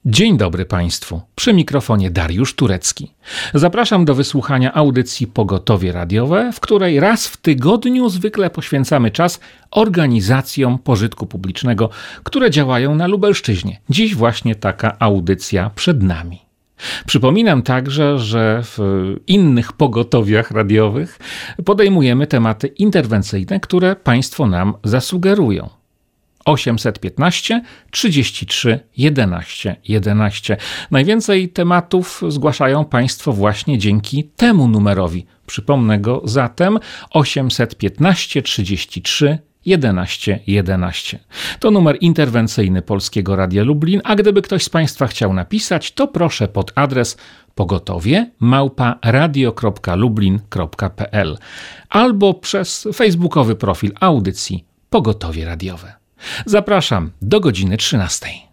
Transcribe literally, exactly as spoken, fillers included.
Dzień dobry Państwu. Przy mikrofonie Dariusz Turecki. Zapraszam do wysłuchania audycji Pogotowie Radiowe, w której raz w tygodniu zwykle poświęcamy czas organizacjom pożytku publicznego, które działają na Lubelszczyźnie. Dziś właśnie taka audycja przed nami. Przypominam także, że w innych pogotowiach radiowych podejmujemy tematy interwencyjne, które Państwo nam zasugerują. osiemset piętnaście trzydzieści trzy jedenaście jedenaście. Najwięcej tematów zgłaszają Państwo właśnie dzięki temu numerowi. Przypomnę go zatem osiemset piętnaście trzydzieści trzy jedenaście jedenaście. To numer interwencyjny Polskiego Radia Lublin, a gdyby ktoś z Państwa chciał napisać, to proszę pod adres pogotowie małpa radio kropka lublin kropka p l albo przez facebookowy profil audycji Pogotowie Radiowe. Zapraszam do godziny trzynastej.